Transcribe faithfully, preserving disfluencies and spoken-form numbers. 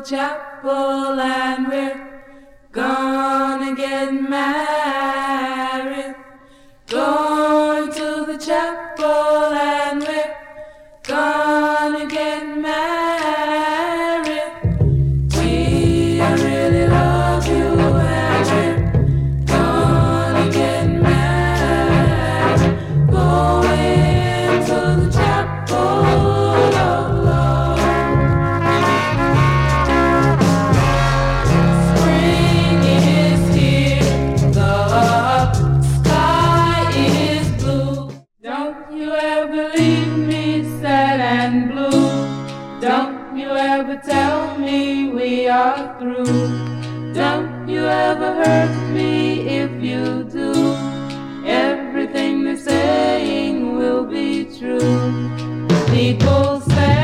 chapel and we're gonna get married. Going to the chapel and we're gonna get married. We really love you and we're gonna get married. Going to the chapel of love. Spring is here, the sky is blue. Don't you ever leave me sad and blue. Don't you ever tell me we are through. Don't you ever hurt me if you do. Everything they're saying will be true. People say